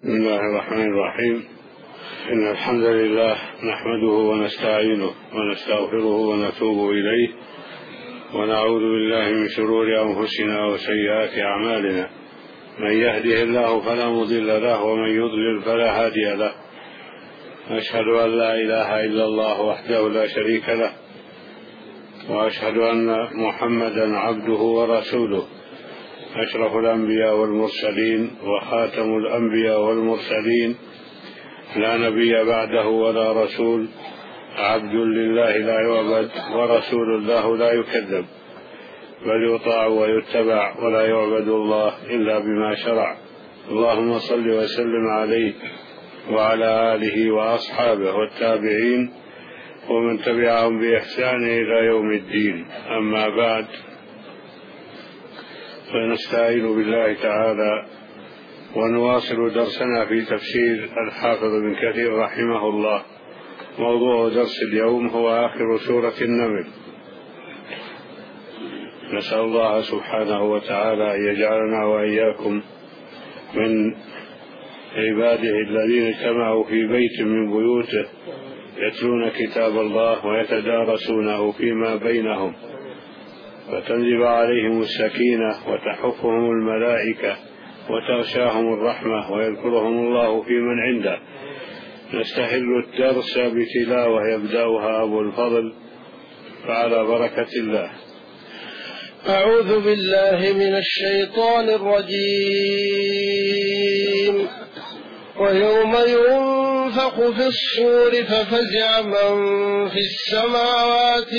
بسم الله الرحمن الرحيم. إن الحمد لله نحمده ونستعينه ونستغفره ونتوب إليه، ونعوذ بالله من شرور أنفسنا وسيئات أعمالنا. من يهده الله فلا مضل له، ومن يضلل فلا هادي له. أشهد أن لا إله إلا الله وحده لا شريك له، وأشهد أن محمدا عبده ورسوله، أشرف الأنبياء والمرسلين وخاتم الأنبياء والمرسلين، لا نبي بعده ولا رسول، عبد لله لا يعبد ورسول الله لا يكذب، بل يطاع ويتبع ولا يعبد الله إلا بما شرع. اللهم صل وسلم عليه وعلى آله وأصحابه والتابعين ومن تبعهم بإحسان إلى يوم الدين. أما بعد، فنستعين بالله تعالى ونواصل درسنا في تفسير الحافظ ابن كثير رحمه الله. موضوع درس اليوم هو آخر سورة النمل. نسأل الله سبحانه وتعالى أن يجعلنا وإياكم من عباده الذين اجتمعوا في بيت من بيوته يتلون كتاب الله ويتدارسونه فيما بينهم، فتنزل عليهم السكينة وتحفهم الملائكة وتغشاهم الرحمة ويذكرهم الله في من عنده. نستهل الدرس بتلاوة يبدأها أبو الفضل، فعلى بركة الله. أعوذ بالله من الشيطان الرجيم. ويوم ينفخ في الصور ففزع من في السماوات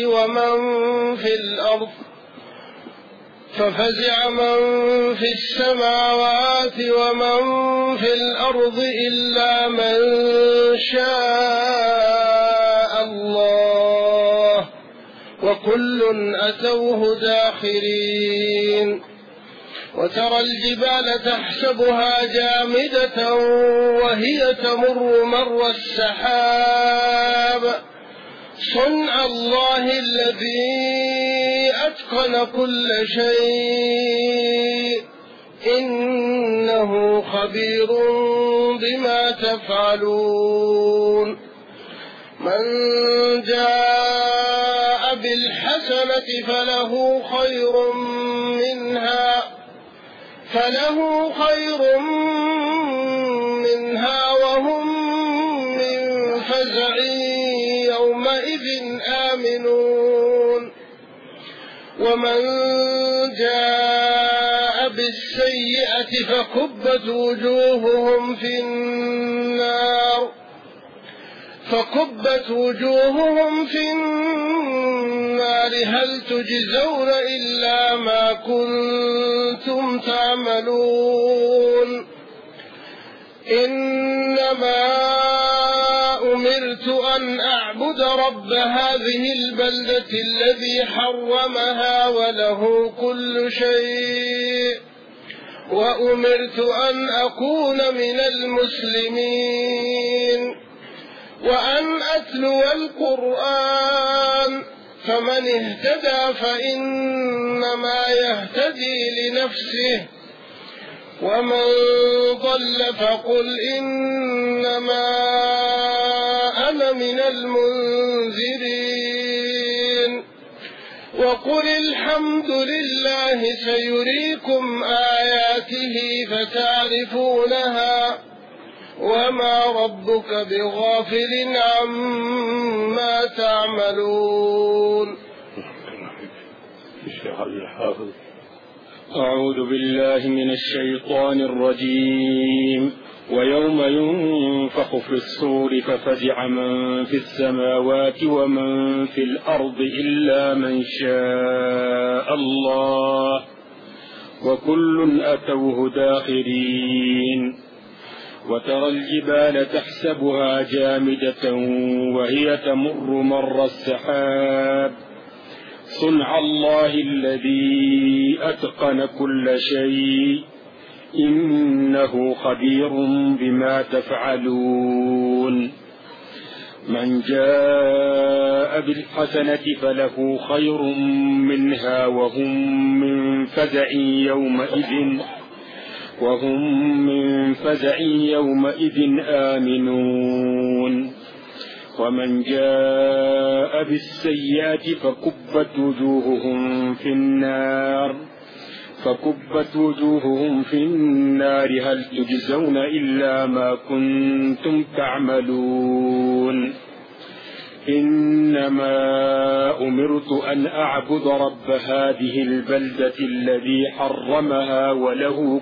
ومن في الأرض إلا من شاء الله، وكل أتوه داخرين. وترى الجبال تحسبها جامدة وهي تمر مر السحاب، صنع الله الذي أتقن كل شيء، إنه خبير بما تفعلون. من جاء بالحسنة فله خير منها وهم من فزع يومئذ آمنون. ومن جاء بالسيئة فكبت وجوههم في النار هل تجزون إلا ما كنتم تعملون. إنما أمرت أن أعبد رب هذه البلدة الذي حرمها وله كل شيء، وأمرت أن أكون من المسلمين، وأن أتلو القرآن، فمن اهتدى فإنما يهتدي لنفسه، ومن ضل فقل إنما أنا من المنذرين. وقل الحمد لله سيريكم آياته فتعرفونها، وما ربك بغافل عما تعملون. أعوذ بالله من الشيطان الرجيم. ويوم ينفخ في الصور ففزع من في السماوات ومن في الأرض إلا من شاء الله، وكل أتوه داخرين. وترى الجبال تحسبها جامدة وهي تمر مر السحاب، صنع الله الذي أتقن كل شيء، إنه خبير بما تفعلون. من جاء بالحسنة فله خير منها وهم من فزع يومئذ وهم من فزع يومئذ آمنون. ومن جاء بالسيئات فكبت وجوههم في النار هل تجزون إلا ما كنتم تعملون. إنما أمرت أن أعبد رب هذه البلدة الذي حرمها وله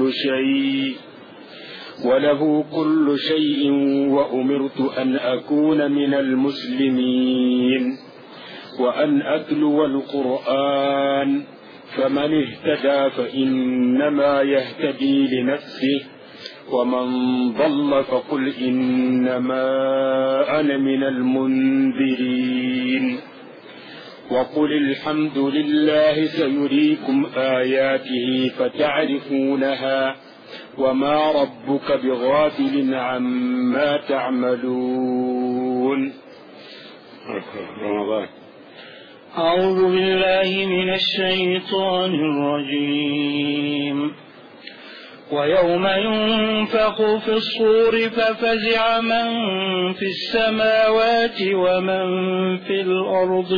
كل شيء وأمرت أن أكون من المسلمين وأن أتلو القرآن فمن اهتدى فإنما يهتدي لنفسه ومن ضل فقل إنما أنا من المنذرين. وقل الحمد لله سيريكم آياته فتعرفونها وما ربك بغافل عما تعملون. رمضان. أعوذ بالله من الشيطان الرجيم. ويوم ينفخ في الصور ففزع من في السماوات ومن في الأرض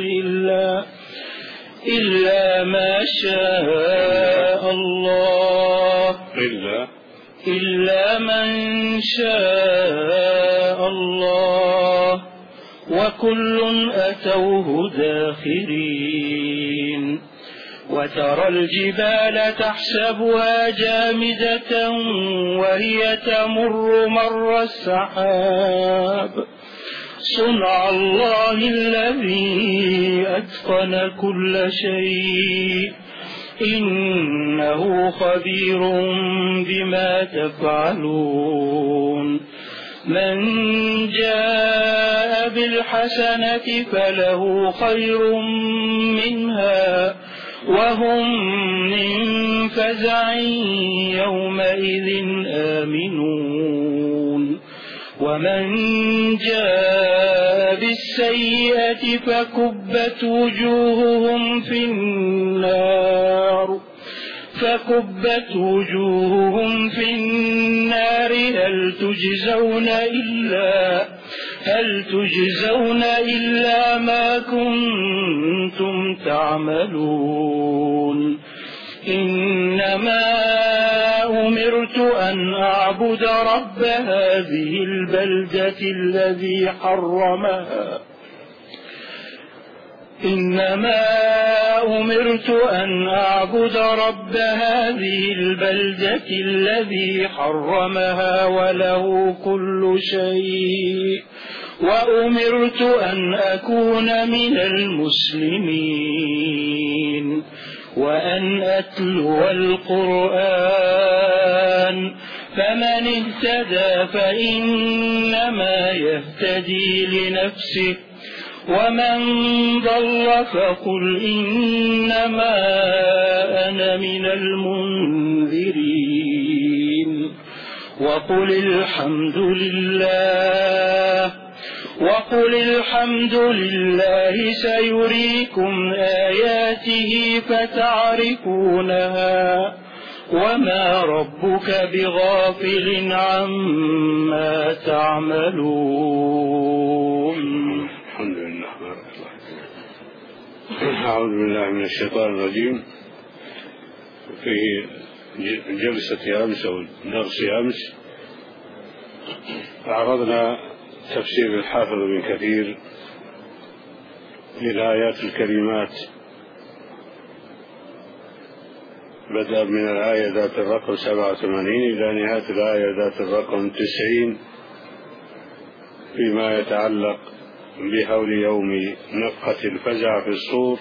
إلا ما شاء الله إلا من شاء الله وكل أتوه داخرين. وترى الجبال تحسبها جامدة وهي تمر مر السحاب صنع الله الذي أتقن كل شيء إنه خبير بما تفعلون. من جاء بالحسنة فله خير منها وهم من فزع يومئذ آمنون. ومن جاء بالسيئة فكبت وجوههم في النار هل تجزون إلا ما كنتم تعملون. إنما أمرت أن أعبد رب هذه البلدة الذي حرمها وله كل شيء وأمرت أن أكون من المسلمين وأن أتلو القرآن فمن اهتدى فإنما يهتدي لنفسه ومن ضل فقل إنما أنا من المنذرين. وقل الحمد لله سيريكم آياته فتعرفونها وما ربك بغافل عما تعملون. الحمد لله. أعوذ بالله من الشيطان الرجيم. في جلسة أمس أو درس أمس عرضنا تفسير الحافظ ابن كثير للآيات الكريمات، بدأ من الآية ذات الرقم 87 إلى نهاية الآية ذات الرقم 90 فيما يتعلق بهول يوم نفخة الفزع في الصور.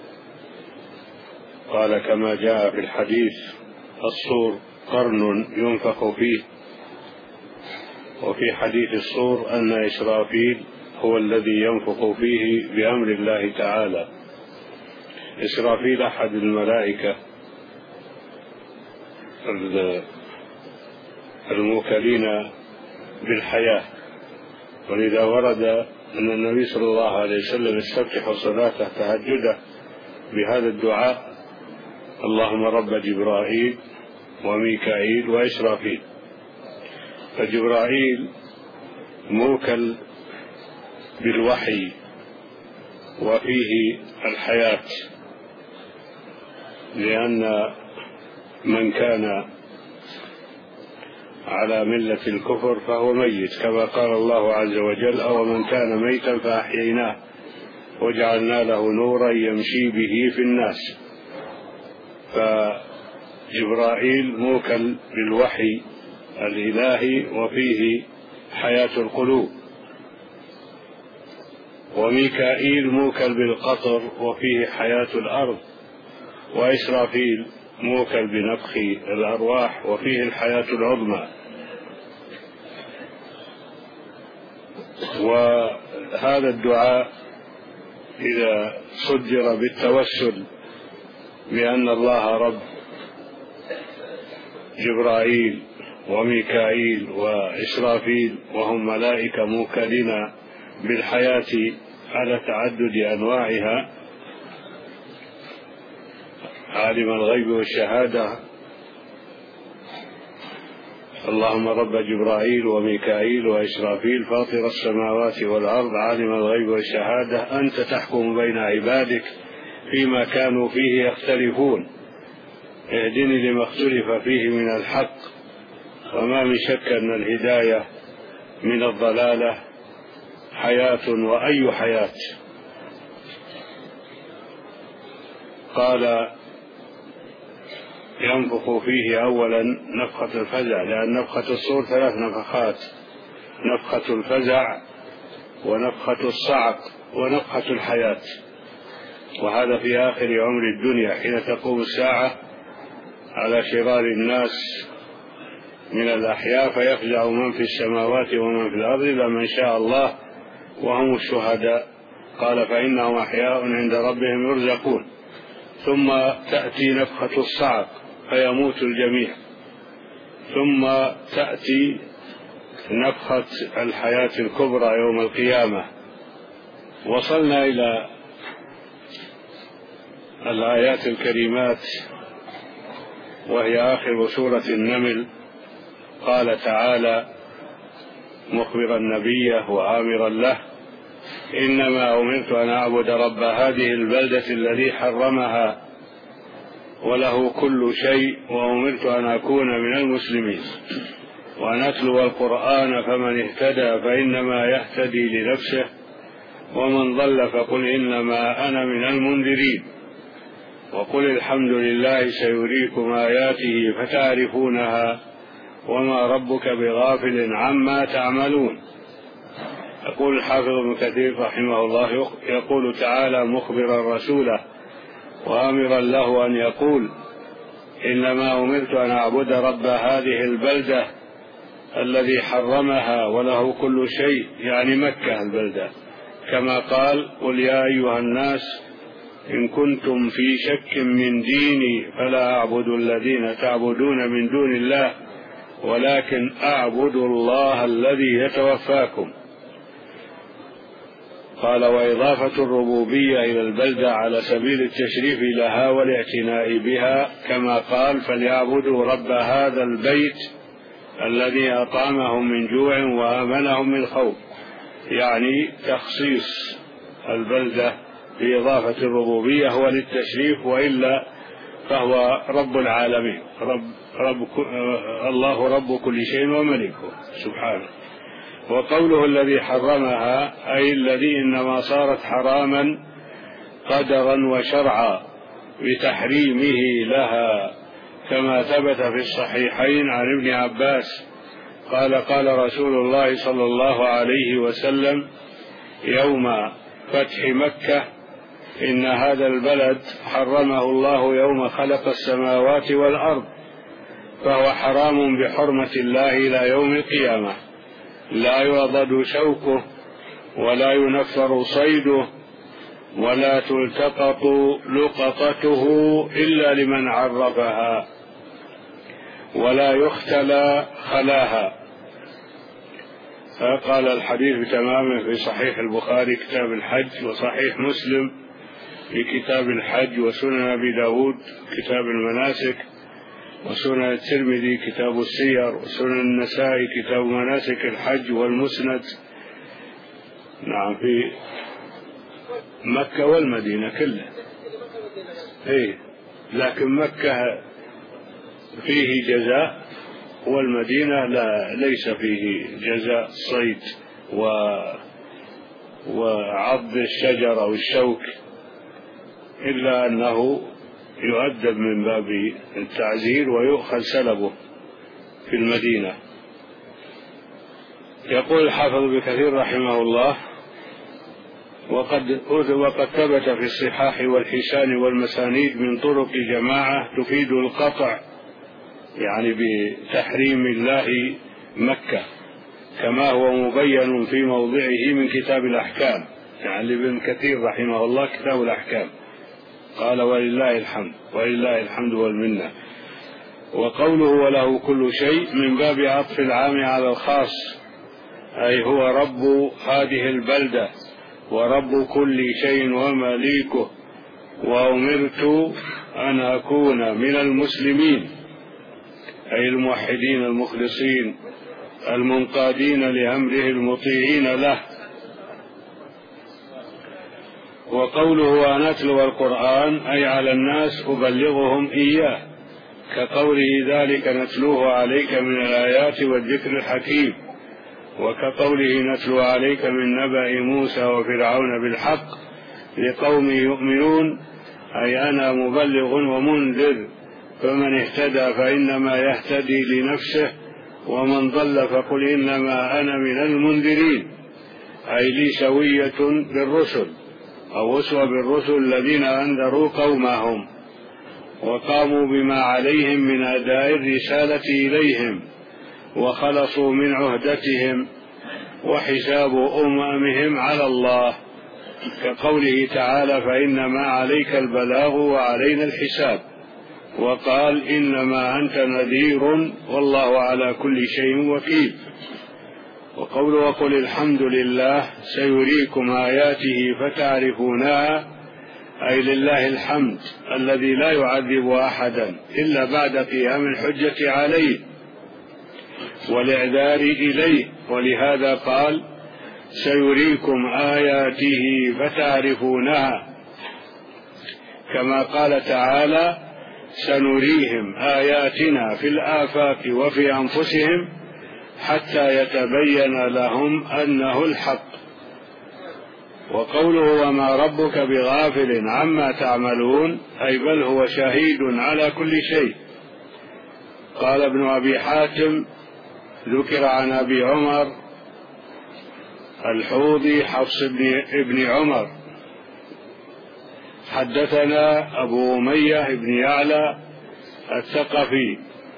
قال كما جاء في الحديث الصور قرن ينفخ فيه، وفي حديث الصور أن إسرافيل هو الذي ينفخ فيه بأمر الله تعالى. إسرافيل أحد الملائكة الموكلين بالحياة، ولذا ورد أن النبي صلى الله عليه وسلم يستفتح صلاته تهجده بهذا الدعاء: اللهم رب جبرائيل وميكائيل وإسرافيل. فجبرائيل موكل بالوحي وفيه الحياة، لأن من كان على ملة الكفر فهو ميت، كما قال الله عز وجل: أو من كان ميتا فأحييناه وجعلنا له نورا يمشي به في الناس. فجبرائيل موكل بالوحي الإلهي وفيه حياة القلوب، وميكائيل موكل بالقطر وفيه حياة الأرض، وإسرافيل موكل بنفخ الأرواح وفيه الحياة العظمى. وهذا الدعاء إذا صدر بالتوسل بأن الله رب جبرائيل وميكائيل وإسرافيل وهم ملائكة موكلين بالحياة على تعدد أنواعها، عالم الغيب والشهادة، اللهم رب جبرائيل وميكائيل وإسرافيل فاطر السماوات والأرض عالم الغيب والشهادة، أنت تحكم بين عبادك فيما كانوا فيه يختلفون، اهدني لما اختلف فيه من الحق، وما من شك أن الهداية من الضلالة حياة، وأي حياة. قال: ينفخ فيه أولا نفخة الفزع، لأن نفخة الصور 3 نفخات: نفخة الفزع ونفخة الصعق ونفخة الحياة. وهذا في آخر عمر الدنيا حين تقوم الساعة على شرار الناس من الأحياء، فيفزع من في السماوات ومن في الأرض إلا من شاء الله وهم الشهداء. قال: فإنهم أحياء عند ربهم يرزقون. ثم تأتي نفخة الصعق فيموت الجميع، ثم تأتي نفخة الحياة الكبرى يوم القيامة. وصلنا إلى الآيات الكريمات وهي آخر سورة النمل. قال تعالى مخبرا نبيه وآمرا له: إنما أمرت أن أعبد رب هذه البلدة الذي حرمها وله كل شيء، وأمرت أن أكون من المسلمين، وأن أتلو القرآن، فمن اهتدى فإنما يهتدي لنفسه، ومن ضل فقل إنما أنا من المنذرين، وقل الحمد لله سيريكم آياته فتعرفونها، وما ربك بغافل عما تعملون. يقول الحافظ ابن كثير رحمه الله: يقول تعالى مخبرا رسوله وآمرا له أن يقول: إنما أمرت أن أعبد رب هذه البلدة الذي حرمها وله كل شيء، يعني مكة البلدة، كما قال: قل يا أيها الناس إن كنتم في شك من ديني فلا أعبد الذين تعبدون من دون الله ولكن أعبد الله الذي يتوفاكم. قال: وإضافة الربوبية إلى البلدة على سبيل التشريف لها والاعتناء بها، كما قال: فليعبدوا رب هذا البيت الذي أطعمهم من جوع وآمنهم من خوف، يعني تخصيص البلدة بإضافة الربوبية هو للتشريف، وإلا فهو رب العالمين، الله رب كل شيء وملكه سبحانه. وقوله الذي حرمها أي الذي إنما صارت حراما قدرا وشرعا بتحريمه لها، كما ثبت في الصحيحين عن ابن عباس قال: قال رسول الله صلى الله عليه وسلم يوم فتح مكة: إن هذا البلد حرمه الله يوم خلق السماوات والأرض، فهو حرام بحرمة الله إلى يوم القيامة، لا يعضد شوكه ولا ينفر صيده ولا تلتقط لقطته إلا لمن عرفها ولا يختلى خلاها. فقال الحديث بتمامه في صحيح البخاري كتاب الحج، وصحيح مسلم في كتاب الحج، وسنن أبي داود كتاب المناسك، وسنن الترمذي كتاب السير، وسنن النسائي كتاب مناسك الحج والمسند. نعم، في مكة والمدينة كلها. لكن مكة فيه جزاء والمدينة ليس فيه جزاء صيد وعض الشجر أو الشوك، إلا أنه يؤدب من باب التعزير ويؤخذ سلبه في المدينة. يقول الحافظ ابن كثير رحمه الله: وقد ثبت في الصحاح والحسان والمسانيد من طرق جماعة تفيد القطع، يعني بتحريم الله مكة، كما هو مبين في موضعه من كتاب الأحكام، يعني ابن كثير رحمه الله كتاب الأحكام، قال: ولله الحمد والمنة. وقوله وله كل شيء من باب عطف العام على الخاص، أي هو رب هذه البلدة ورب كل شيء ومليكه، وأمرت أن أكون من المسلمين، أي الموحدين المخلصين المنقادين لأمره المطيعين له. وقوله أن أتلو القرآن أي على الناس أبلغهم إياه، كقوله ذلك نتلوه عليك من الآيات والذكر الحكيم، وكقوله نتلو عليك من نبأ موسى وفرعون بالحق لقوم يؤمنون، أي أنا مبلغ ومنذر، فمن اهتدى فإنما يهتدي لنفسه، ومن ضل فقل إنما أنا من المنذرين، أي لي سوية بالرسل أو أسوة بالرسل الذين أنذروا قومهم وقاموا بما عليهم من أداء الرسالة إليهم وخلصوا من عهدتهم، وحساب أممهم على الله، كقوله تعالى: فإنما عليك البلاغ وعلينا الحساب، وقال: إنما أنت نذير والله على كل شيء وكيل. وقوله وقل الحمد لله سيريكم آياته فتعرفونها، أي لله الحمد الذي لا يعذب أحدا إلا بعد قيام الحجة عليه والإعذار إليه، ولهذا قال: سيريكم آياته فتعرفونها، كما قال تعالى: سنريهم آياتنا في الآفاق وفي أنفسهم حتى يتبين لهم أنه الحق. وقوله وما ربك بغافل عما تعملون، أي بل هو شهيد على كل شيء. قال ابن أبي حاتم: ذكر عن أبي عمر الحوضي حفص بن عمر حدثنا أبو أمية بن يعلى الثقفي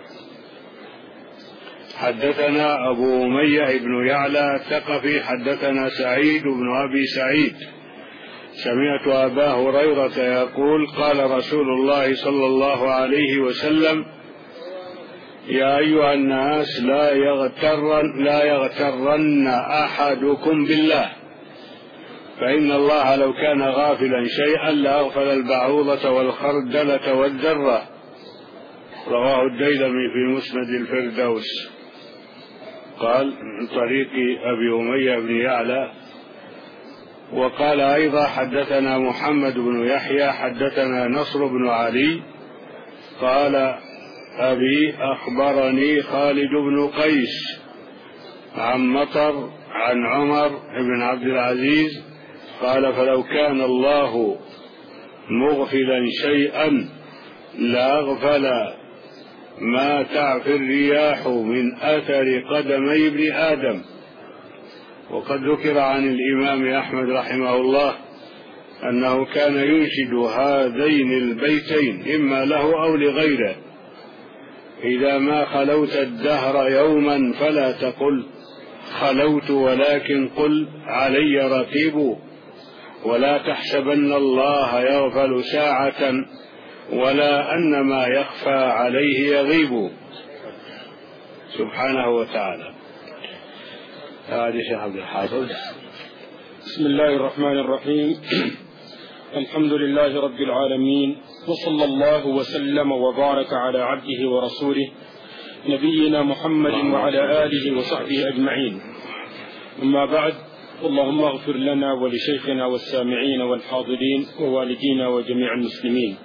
حدثنا سعيد بن أبي سعيد سمعت أبا هريرة يقول: قال رسول الله صلى الله عليه وسلم: يا أيها الناس لا يغترن أحدكم بالله، فإن الله لو كان غافلا شيئا لأغفل البعوضة والخردلة والذرة. رواه الديلمي في مسند الفردوس. قال من طريق أبي أمية بن يعلى. وقال أيضا: حدثنا محمد بن يحيى حدثنا نصر بن علي قال: أبي أخبرني خالد بن قيس عن مطر عن عمر بن عبد العزيز قال: فلو كان الله مغفلا شيئا لأغفل ما تعفي الرياح من أثر قدمي ابن آدم. وقد ذكر عن الإمام أحمد رحمه الله أنه كان ينشد هذين البيتين إما له أو لغيره: إذا ما خلوت الدهر يوما فلا تقل خلوت، ولكن قل علي رقيب، ولا تحسبن الله يغفل ساعة ولا أن ما يخفى عليه يغيب، سبحانه وتعالى. هذا شيخ عبد الحافظ. بسم الله الرحمن الرحيم. الحمد لله رب العالمين، وصلى الله وسلم وبارك على عبده ورسوله نبينا محمد وعلى آله وصحبه أجمعين. أما بعد، اللهم اغفر لنا ولشيخنا والسامعين والحاضرين ووالدينا وجميع المسلمين.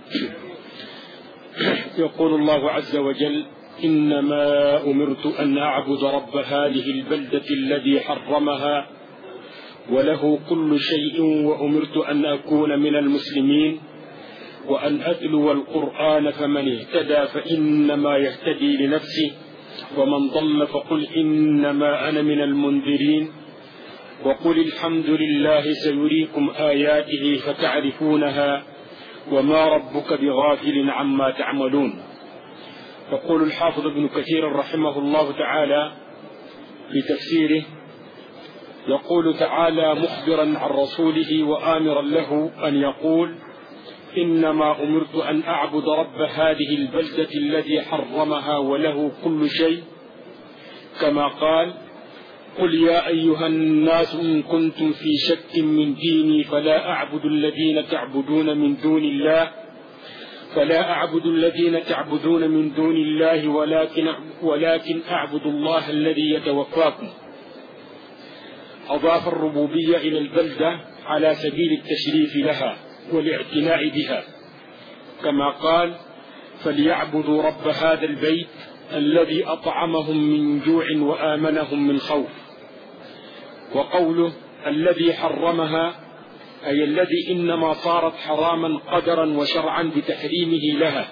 يقول الله عز وجل: إنما أمرت أن أعبد رب هذه البلدة الذي حرمها وله كل شيء، وأمرت أن أكون من المسلمين وأن أتلو القرآن، فمن اهتدى فإنما يهتدي لنفسه ومن ضل فقل إنما أنا من المنذرين، وقل الحمد لله سيريكم آياته فتعرفونها وما ربك بغافل عما تعملون. يقول الحافظ ابن كثير رحمه الله تعالى في تفسيره، يقول تعالى مخبرا عن رسوله وآمرا له أن يقول: إنما أمرت أن أعبد رب هذه البلدة الذي حرمها وله كل شيء، كما قال: قل يا أيها الناس إن كنتم في شك من ديني فلا أعبد الذين تعبدون من دون الله ولكن أعبد الله الذي يتوفاكم. أضاف الربوبية إلى البلدة على سبيل التشريف لها والاعتناء بها، كما قال: فليعبدوا رب هذا البيت الذي أطعمهم من جوع وآمنهم من خوف. وقوله الذي حرمها أي الذي إنما صارت حراما قدرا وشرعا بتحريمه لها،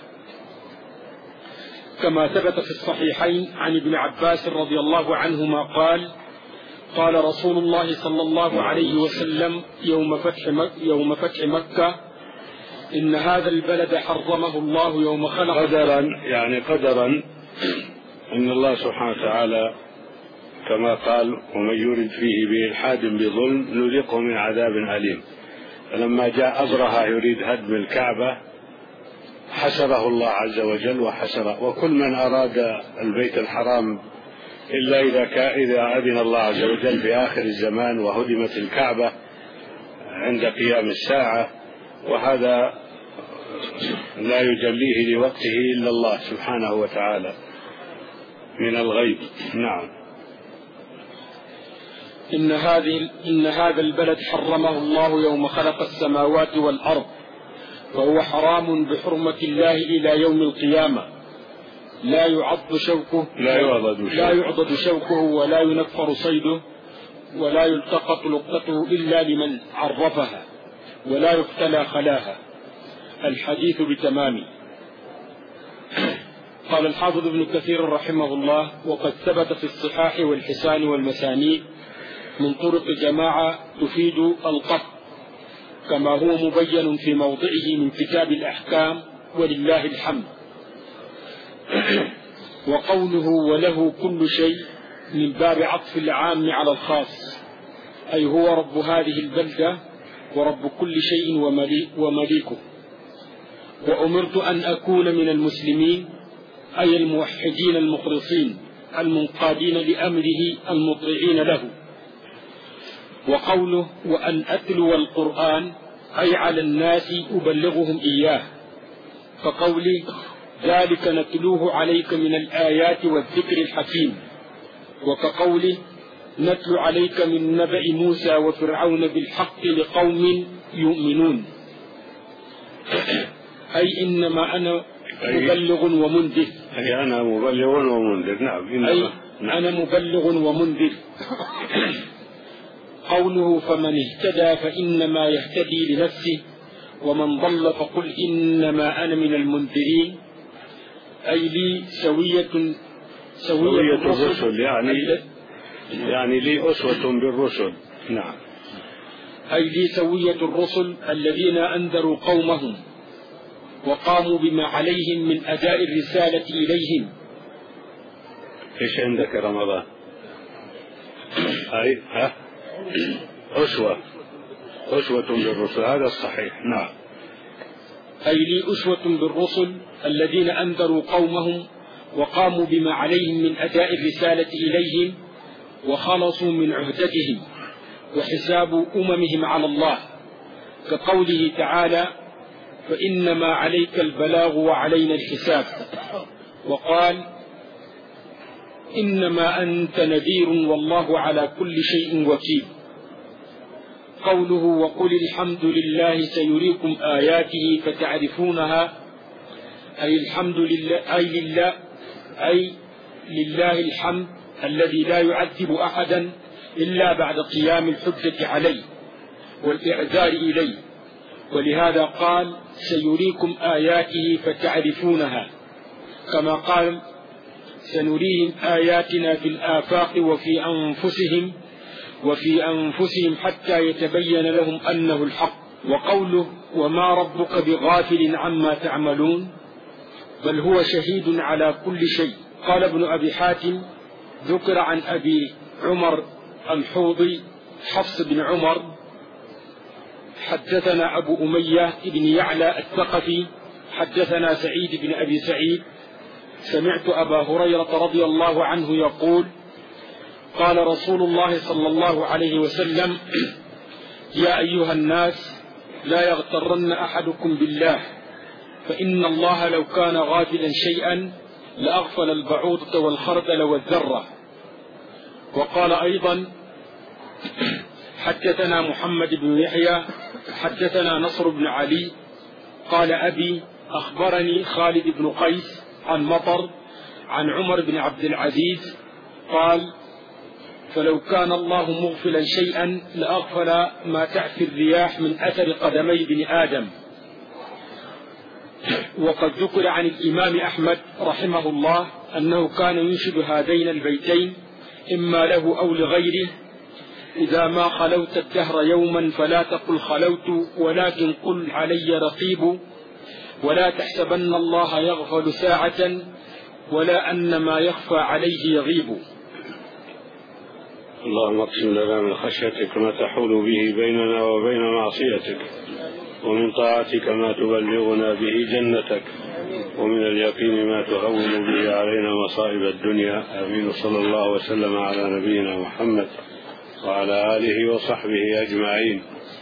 كما ثبت في الصحيحين عن ابن عباس رضي الله عنهما قال: قال رسول الله صلى الله عليه وسلم يوم فتح مكة: إن هذا البلد حرمه الله يوم خلق. قدرا إن الله سبحانه وتعالى كما قال: ومن يرد فيه بإلحاد بظلم نذقه من عذاب أليم. فلما جاء أبرهة يريد هدم الكعبة حسره الله عز وجل وكل من أراد البيت الحرام إلا إذا أذن الله عز وجل في آخر الزمان وهدمت الكعبة عند قيام الساعة، وهذا لا يجليه لوقته إلا الله سبحانه وتعالى من الغيب. نعم. إن هذا البلد حرمه الله يوم خلق السماوات والأرض، فهو حرام بحرمة الله إلى يوم القيامة، لا يعضد شوكه ولا ينفر صيده ولا يلتقط لقطته إلا لمن عرفها ولا يقتلى خلاها. الحديث بتمامه. قال الحافظ ابن كثير رحمه الله: وقد ثبت في الصحاح والحسان والمسانيد من طرق جماعة تفيد القطع، كما هو مبين في موضعه من كتاب الأحكام، ولله الحمد. وقوله وله كل شيء من باب عطف العام على الخاص، أي هو رب هذه البلدة ورب كل شيء ومليكه. وأمرت أن أكون من المسلمين أي الموحدين المخلصين المنقادين لأمره المطيعين له. وقوله وأن أتلو القرآن أي على الناس أبلغهم إياه، فقولي ذلك نتلوه عليك من الآيات والذكر الحكيم، وكقوله نتلو عليك من نبأ موسى وفرعون بالحق لقوم يؤمنون، أي إنما أنا مبلغ ومنذر. أي أنا مبلغ ومنذر. نعم. أي أنا مبلغ ومنذر. قوله فمن اهتدى فإنما يهتدي لنفسه ومن ضل فقل إنما أنا من المنذرين، أي لي سوية الرسل، يعني لي أسوة بالرسل. نعم. أي لي سوية الرسل الذين أنذروا قومهم وقاموا بما عليهم من أداء الرسالة إليهم. إيش عندك رمضان؟ أسوة بالرسل، هذا الصحيح. نعم. أي لي أسوة بالرسل الذين أنذروا قومهم وقاموا بما عليهم من أداء الرسالة إليهم وخلصوا من عهدتهم وحساب أممهم على الله، كقوله تعالى فإنما عليك البلاغ وعلينا الحساب. وقال إنما أنت نذير والله على كل شيء وكيل. قوله وقل الحمد لله سيريكم آياته فتعرفونها أي الحمد لله أي لله الحمد الذي لا يعذب أحدا إلا بعد قيام الحجة عليه والإعذار إليه، ولهذا قال سيريكم آياته فتعرفونها، كما قال سنريهم آياتنا في الآفاق وفي أنفسهم حتى يتبين لهم أنه الحق. وقوله وما ربك بغافل عما تعملون بل هو شهيد على كل شيء. قال ابن أبي حاتم ذكر عن أبي عمر الحوضي حفص بن عمر حدثنا أبو أمية بن يعلى الثقفي حدثنا سعيد بن أبي سعيد سمعت أبا هريرة رضي الله عنه يقول قال رسول الله صلى الله عليه وسلم يا أيها الناس لا يغترن أحدكم بالله فإن الله لو كان غافلا شيئا لأغفل البعوضة والخردل والذرة. وقال أيضا حدثنا محمد بن يحيى حدثنا نصر بن علي قال أبي أخبرني خالد بن قيس عن مطر عن عمر بن عبد العزيز قال فلو كان الله مغفلا شيئا لأغفل ما تعفي الرياح من أثر قدمي بن آدم. وقد ذكر عن الإمام أحمد رحمه الله أنه كان ينشد هذين البيتين إما له أو لغيره إذا ما خلوت الدهر يوما فلا تقل خلوت ولكن قل علي رقيب ولا تحسبن الله يغفل ساعة ولا أن ما يخفى عليه يغيب. اللهم اقسم لنا من خشيتك ما تحول به بيننا وبين معصيتك ومن طاعتك ما تبلغنا به جنتك ومن اليقين ما تهون به علينا مصائب الدنيا. آمين. صلى الله وسلم على نبينا محمد وعلى آله وصحبه أجمعين.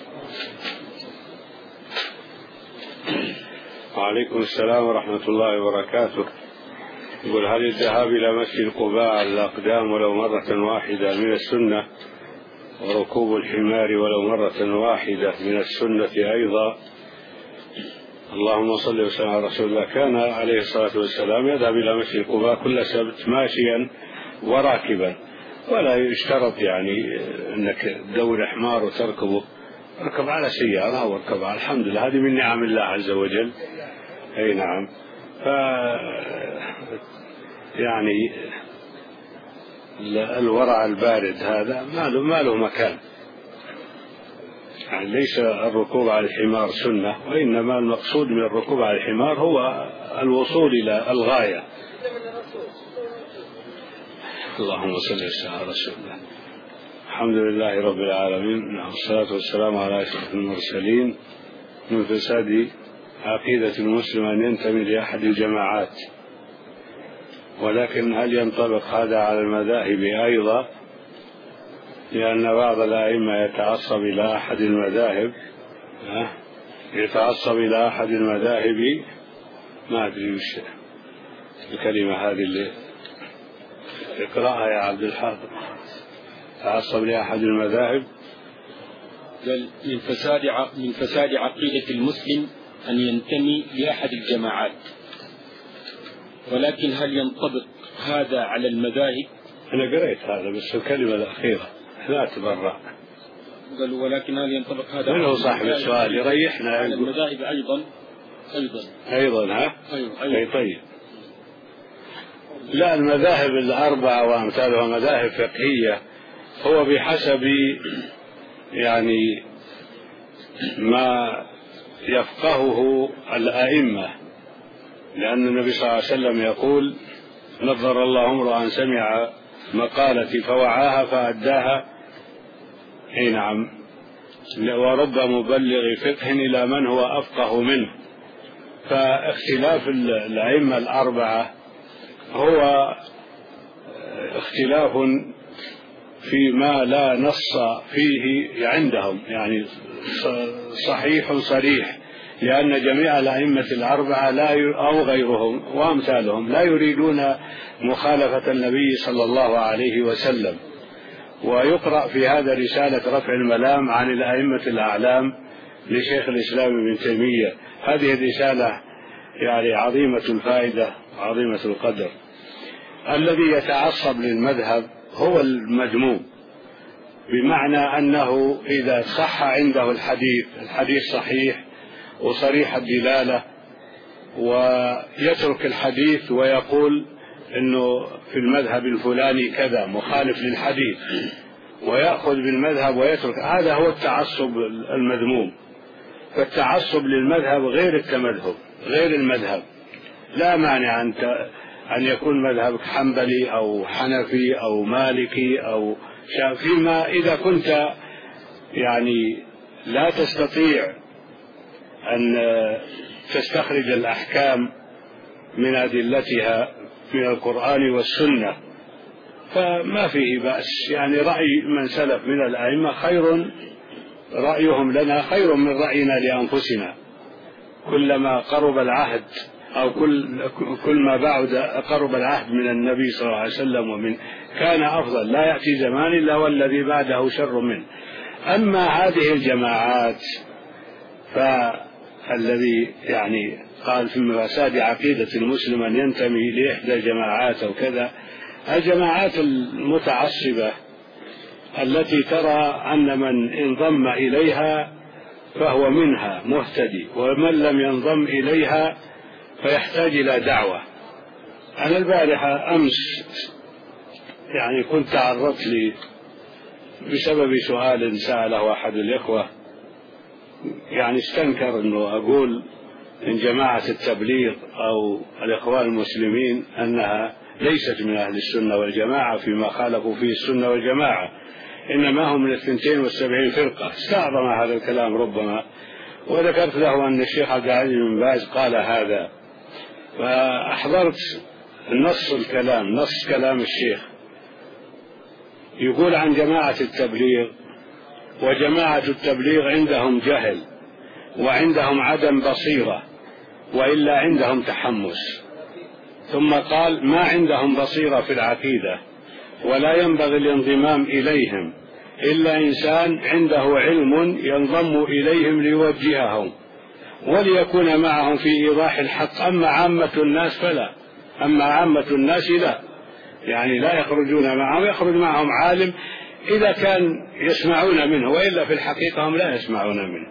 وعليكم السلام ورحمة الله وبركاته. يقول هل الذهاب إلى مسجد قباء على الأقدام ولو مرة واحدة من السنة وركوب الحمار ولو مرة واحدة من السنة أيضا؟ اللهم صل وسلم على رسول الله. كان عليه الصلاة والسلام يذهب إلى مسجد قباء كل سبت ماشيا وراكبا، ولا يشترط يعني أنك تدور حمار وتركبه، اركب على سيارة واركب على الحمد لله، هذه من نعم الله عز وجل. أي نعم. يعني الورع البارد هذا ما له مكان، يعني ليس الركوب على الحمار سنة، وإنما المقصود من الركوب على الحمار هو الوصول إلى الغاية. اللهم صل وسلم على رسول الله. الحمد لله رب العالمين والصلاة والسلام على أشرف المرسلين. من فساد عقيدة المسلم أن ينتمي لأحد الجماعات، ولكن هل ينطبق هذا على المذاهب أيضا؟ لأن بعض الأئمة يتعصب إلى أحد المذاهب ما أدري وش الكلمة هذه اللي اقرأها يا عبد الحافظ. تعصب لأحد المذاهب من فساد عقيدة المسلم أن ينتمي لأحد الجماعات، ولكن هل ينطبق هذا على المذاهب؟ أنا قرأت هذا بس الكلمة الأخيرة لا تبرع. ولكن هل ينطبق هذا من هو صاحب السؤال يريحنا على المذاهب أيضا ها؟ أي طيب. لا، المذاهب الأربعة وأمثالها مذاهب فقهية، هو بحسب يعني ما يفقهه الأئمة، لأن النبي صلى الله عليه وسلم يقول نظر الله امرأ سمع مقالتي فوعاها فأداها. أي نعم. ورب مبلغ فقه إلى من هو أفقه منه. فاختلاف الأئمة الأربعة هو اختلاف فيما لا نص فيه عندهم، يعني صحيح صريح لأن جميع الأئمة الأربعة أو غيرهم وأمثالهم لا يريدون مخالفة النبي صلى الله عليه وسلم. ويقرأ في هذا رسالة رفع الملام عن الأئمة الأعلام لشيخ الإسلام ابن تيمية. هذه الرسالة يعني عظيمة الفائدة عظيمة القدر. الذي يتعصب للمذهب هو المذموم، بمعنى أنه إذا صح عنده الحديث صحيح وصريح الدلالة، ويترك الحديث ويقول إنه في المذهب الفلاني كذا مخالف للحديث، ويأخذ بالمذهب ويترك، هذا هو التعصب المذموم. فالتعصب للمذهب غير التمذهب، غير المذهب. لا مانع أن يكون مذهبك حنبلي أو حنفي أو مالكي أو شافعي، فيما إذا كنت يعني لا تستطيع أن تستخرج الأحكام من أدلتها من القرآن والسنة فما فيه بأس. يعني رأي من سلف من الأئمة خير، رأيهم لنا خير من رأينا لأنفسنا. كلما قرب العهد أو كل ما بعد قرب العهد من النبي صلى الله عليه وسلم ومن كان أفضل. لا يأتي زمان إلا والذي بعده شر منه. أما هذه الجماعات فالذي يعني قال في مفاسد عقيدة المسلم أن ينتمي لإحدى الجماعات أو كذا، الجماعات المتعصبة التي ترى أن من انضم إليها فهو منها مهتدي، ومن لم ينضم إليها فيحتاج إلى دعوة. أنا البارحة أمس يعني كنت تعرضت لي بسبب سؤال سأله أحد الإخوة، يعني استنكر أنه أقول إن جماعة التبليغ أو الإخوان المسلمين أنها ليست من أهل السنة والجماعة فيما خالفوا فيه السنة والجماعة، إنما هم من 72 فرقة. استعظم هذا الكلام ربما، وذكرت له أن الشيخ عبد العزيز بن باز قال هذا، فأحضرت نص الكلام، نص كلام الشيخ يقول عن جماعة التبليغ: وجماعة التبليغ عندهم جهل وعندهم عدم بصيرة وإلا عندهم تحمس. ثم قال: ما عندهم بصيرة في العقيدة ولا ينبغي الانضمام إليهم إلا إنسان عنده علم ينضم إليهم ليوجههم وليكون معهم في إيضاح الحق. أما عامة الناس فلا، أما عامة الناس لا، يعني لا يخرجون معهم، يخرج معهم عالم إذا كان يسمعون منه، وإلا في الحقيقة هم لا يسمعون منه.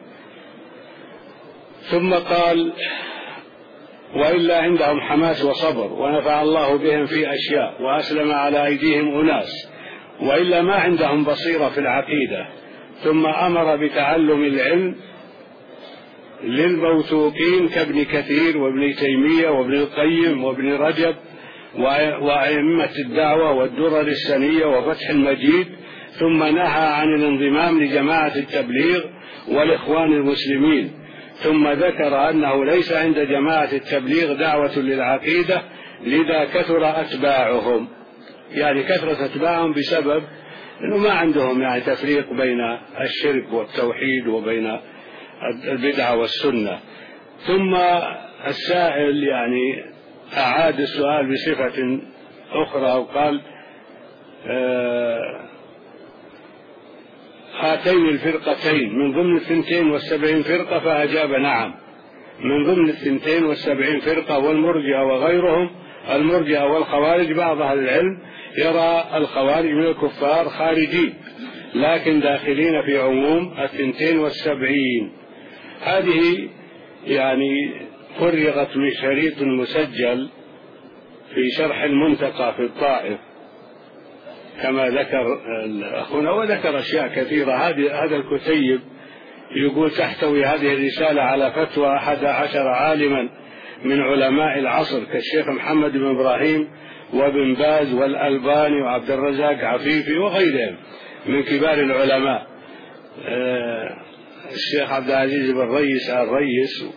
ثم قال: وإلا عندهم حماس وصبر ونفع الله بهم في أشياء وأسلم على أيديهم أناس، وإلا ما عندهم بصيرة في العقيدة. ثم أمر بتعلم العلم للموثوقين كابن كثير وابن تيمية وابن القيم وابن رجب وأئمة الدعوة والدرر السنية وفتح المجيد. ثم نهى عن الانضمام لجماعة التبليغ والإخوان المسلمين. ثم ذكر أنه ليس عند جماعة التبليغ دعوة للعقيدة، لذا كثر أتباعهم، يعني كثرة أتباعهم بسبب أنه ما عندهم يعني تفريق بين الشرك والتوحيد وبين البدعة والسنة. ثم السائل يعني أعاد السؤال بصفة أخرى وقال: هاتين الفرقتين من ضمن 72 فرقة؟ فأجاب: نعم، من ضمن 72 فرقة، والمرجئة وغيرهم. المرجئة والخوارج بعض أهل العلم يرى الخوارج من الكفار خارجين، لكن داخلين في عموم 72. هذه يعني فرغت من شريط مسجل في شرح المنتقى في الطائف كما ذكر أخونا، وذكر أشياء كثيرة. هذا الكتيب يقول: تحتوي هذه الرسالة على فتوى 11 عالما من علماء العصر كالشيخ محمد بن إبراهيم وابن باز والألباني وعبد الرزاق عفيفي وغيرهم من كبار العلماء. الشيخ عبد العزيز بن الريس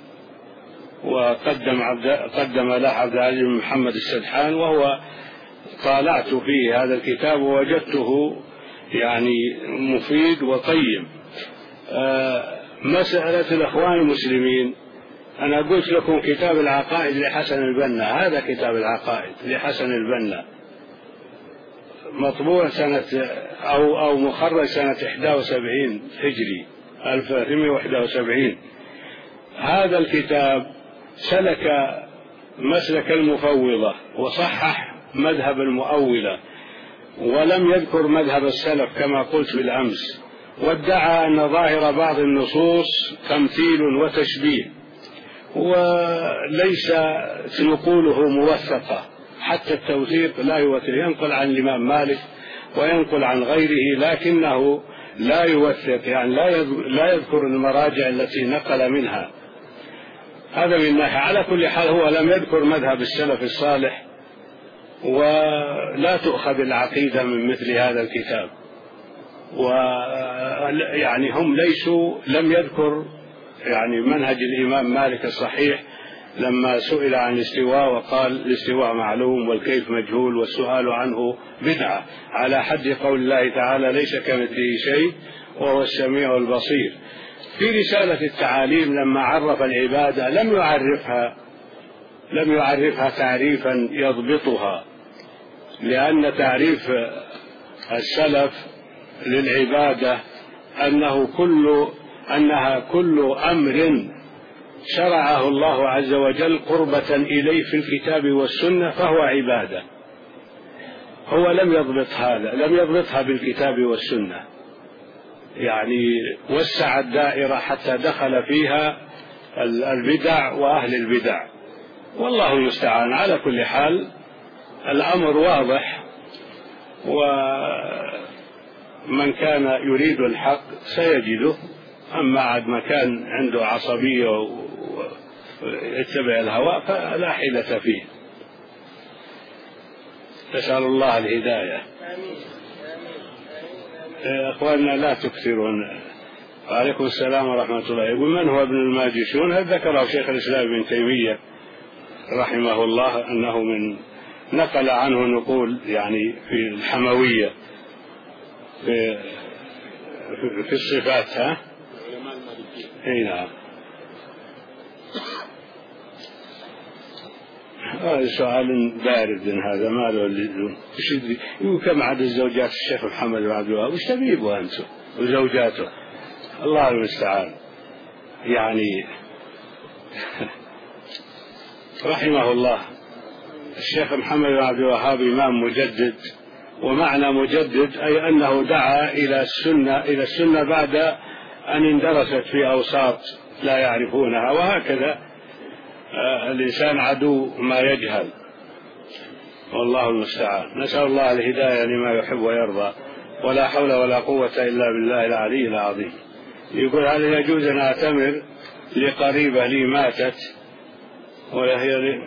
وقدم له عبد العزيز بن محمد السدحان، وهو طالعت فيه هذا الكتاب ووجدته يعني مفيد وقيم. مسألة الإخوان المسلمين أنا قلت لكم كتاب العقائد لحسن البنا، هذا كتاب العقائد لحسن البنا مطبوع سنة أو مخرج سنة 71 هجري 1371. هذا الكتاب سلك مسلك المفوضة وصحح مذهب المؤولة، ولم يذكر مذهب السلف كما قلت بالأمس، وادعى أن ظاهر بعض النصوص تمثيل وتشبيه، وليس نقوله موثقة، حتى التوثيق لا يوثق، ينقل عن الإمام مالك وينقل عن غيره لكنه لا يوثق، يعني لا يذكر المراجع التي نقل منها. هذا من ناحية. على كل حال هو لم يذكر مذهب السلف الصالح، ولا تؤخذ العقيدة من مثل هذا الكتاب. ويعني هم لم يذكر يعني منهج الإمام مالك الصحيح لما سئل عن الاستواء وقال الاستواء معلوم والكيف مجهول والسؤال عنه بدعة، على حد قول الله تعالى ليس كمثله شيء وهو السميع البصير. في رسالة التعاليم لما عرف العبادة لم يعرفها تعريفا يضبطها، لأن تعريف السلف للعبادة أنها كل أمر شرعه الله عز وجل قربة إليه في الكتاب والسنة فهو عبادة. هو لم يضبطها بالكتاب والسنة، يعني وسع الدائرة حتى دخل فيها البدع وأهل البدع، والله المستعان. على كل حال الأمر واضح، ومن كان يريد الحق سيجده، أما عاد ما كان عنده عصبية ويتبع الهواء فلا حيلة فيه. نسأل الله الهداية. أخواننا لا تكثرون. وعليكم السلام ورحمة الله. يقول من هو ابن الماجشون؟ ذكره شيخ الإسلام ابن تيمية رحمه الله أنه نقل عنه نقول يعني في الحموية في الصفات. ها؟ اي نعم. هذا سؤال بارد، هذا ما له لزوم. يقول كم عدد زوجات الشيخ محمد بن عبد الوهاب؟ وش تبيبوا أنتم وزوجاته؟ الله المستعان. يعني رحمه الله الشيخ محمد بن عبد الوهاب إمام مجدد، ومعنى مجدد أي أنه دعا إلى السنة بعد أن اندرست في أوساط لا يعرفونها، وهكذا الإنسان عدو ما يجهل، والله المستعان. نسأل الله الهداية لما يحب ويرضى، ولا حول ولا قوة إلا بالله العلي العظيم. يقول هل يجوز أن أعتمر لقريبة لي ماتت وهي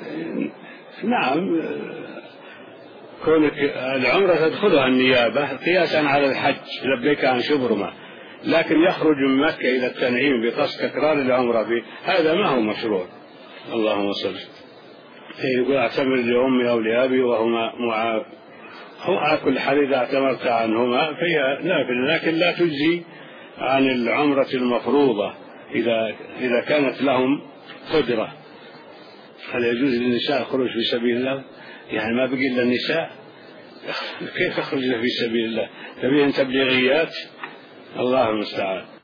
نعم، كونك العمرة تدخلها النيابة قياسا على الحج لبيك عن شبرمة، لكن يخرج من مكة إلى التنعيم بقصد تكرار العمرة هذا ما هو مشروع. اللهم صل. يقول اعتمر لأمي أو لأبي وهما معاف، هو على كل حال إذا اعتمرت عنهما فهي نافلة، لكن لا تجزي عن العمرة المفروضة إذا كانت لهم قدرة. هل يجوز للنساء الخروج في سبيل الله؟ يعني ما بقي إلا النساء، كيف يخرجن في سبيل الله؟ تبين تبليغيات؟ الله المستعان.